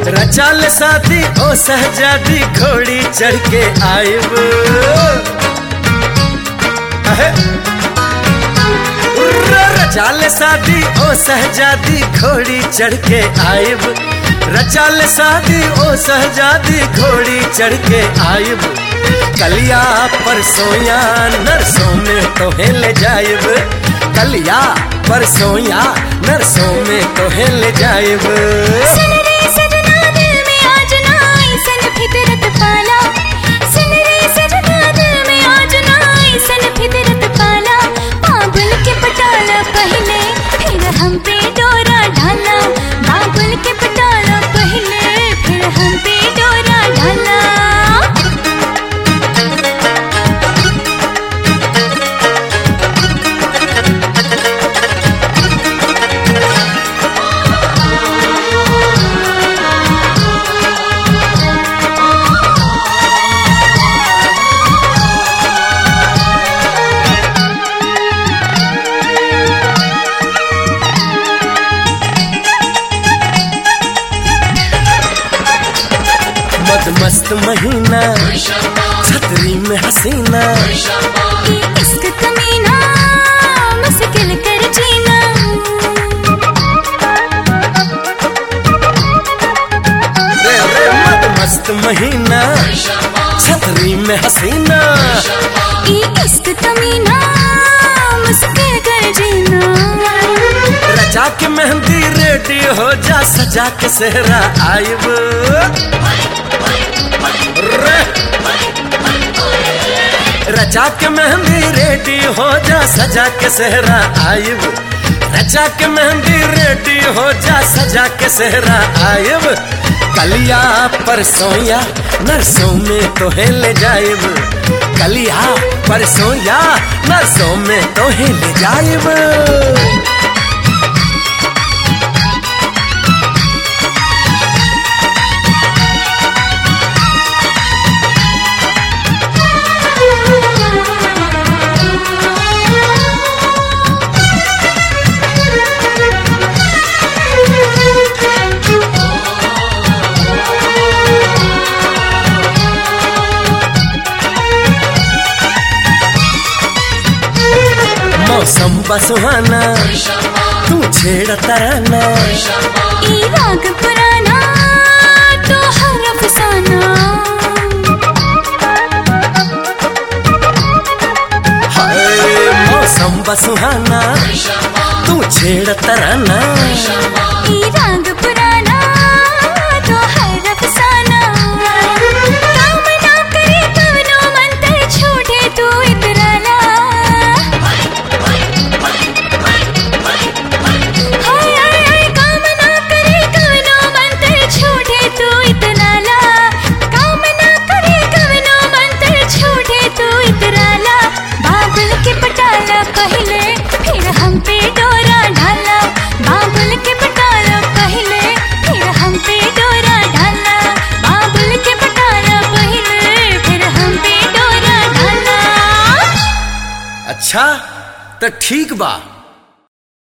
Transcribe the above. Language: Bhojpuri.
रचाल शादी ओ सहजादी घोड़ी चढ़ के आयब। रचाल शादी ओ सहजादी घोड़ी चढ़ के आयब। रचाल शादी ओ सहजादी घोड़ी चढ़ के आयब। कलिया परसोया नरसों में तोहे ले जायब। कलिया परसोया नरसों में तोहे ले जायब। मस्त महीना छतरी में हसीना, इश्क कमीना मुश्किल कर जीना। रे रे मस्त महीना छतरी में हसीना, इश्क कमीना मुश्किल कर जीना। रचा के मेहंदी रेडी हो जा सजा के सेहरा आयब। रचा के मेहंदी रेडी हो जा सजा के सेहरा आयब। रचा के मेहंदी रेडी हो जा सजा के सेहरा आयब। कलिया परसोया नरसों में तोहे ले जायब। कलिया परसोया नरसों में तोहे ले जायब। मौसम बसुहाना तू छेड़ तराना, राग पुराना तो हर अफसाना। हाय मौसम बसुहाना तू छेड़ तराना, राग पुराना तो हर अफसाना। काम ना करे कवनो मंत्र छोड़े तू इतराना। अच्छा तो ठीक बा।